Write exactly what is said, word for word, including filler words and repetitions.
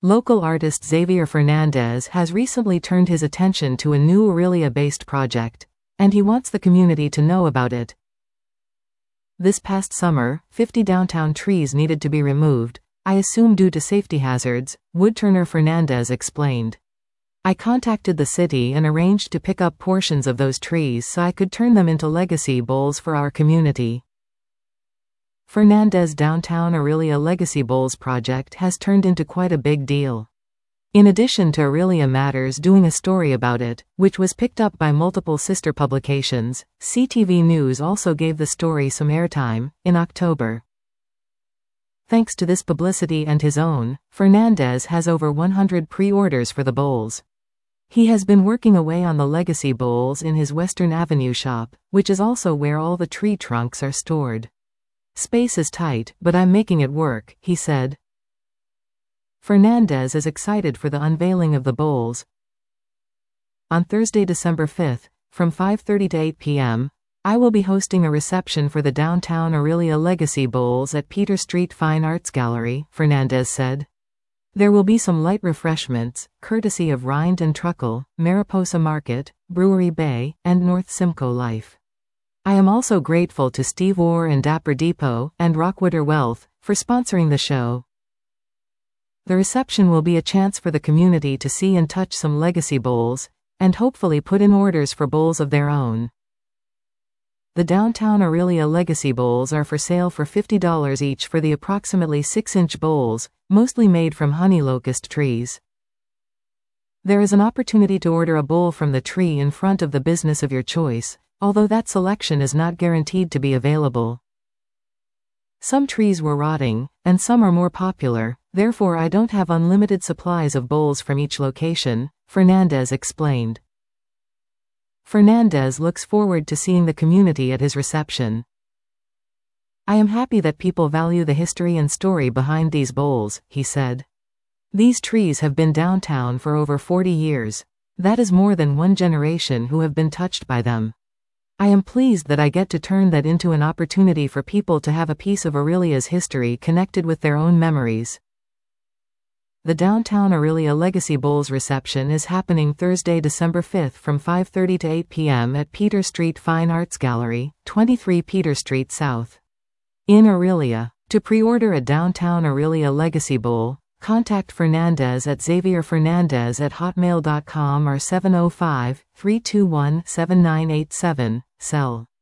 Local artist Xavier Fernandez has recently turned his attention to a new Aurelia-based project, and he wants the community to know about it. This past summer, fifty downtown trees needed to be removed, I assume due to safety hazards, woodturner Fernandez explained. I contacted the city and arranged to pick up portions of those trees so I could turn them into legacy bowls for our community. Fernandez Downtown Aurelia Legacy Bowls project has turned into quite a big deal. In addition to Aurelia Matters doing a story about it, which was picked up by multiple sister publications, C T V News also gave the story some airtime, in October. Thanks to this publicity and his own, Fernandez has over one hundred pre-orders for the bowls. He has been working away on the legacy bowls in his Western Avenue shop, which is also where all the tree trunks are stored. Space is tight, but I'm making it work, he said. Fernandez is excited for the unveiling of the bowls. On Thursday, December fifth, from five thirty to eight p m, I will be hosting a reception for the Downtown Aurelia Legacy Bowls at Peter Street Fine Arts Gallery, Fernandez said. There will be some light refreshments, courtesy of Rind and Truckle, Mariposa Market, Brewery Bay, and North Simcoe Life. I am also grateful to Steve Orr and Dapper Depot, and Rockwooder Wealth, for sponsoring the show. The reception will be a chance for the community to see and touch some legacy bowls, and hopefully put in orders for bowls of their own. The Downtown Aurelia Legacy Bowls are for sale for fifty dollars each for the approximately six inch bowls, mostly made from honey locust trees. There is an opportunity to order a bowl from the tree in front of the business of your choice, although that selection is not guaranteed to be available. Some trees were rotting, and some are more popular, therefore I don't have unlimited supplies of bowls from each location, Fernandez explained. Fernandez looks forward to seeing the community at his reception. I am happy that people value the history and story behind these bowls, he said. These trees have been downtown for over forty years. That is more than one generation who have been touched by them. I am pleased that I get to turn that into an opportunity for people to have a piece of Aurelia's history connected with their own memories. The Downtown Aurelia Legacy Bowls reception is happening Thursday, December fifth from five thirty to eight p m at Peter Street Fine Arts Gallery, twenty-three Peter Street South, in Aurelia. To pre-order a Downtown Aurelia Legacy Bowl, contact Fernandez at xavier fernandez at hotmail dot com or seven oh five, three two one, seven nine eight seven, cell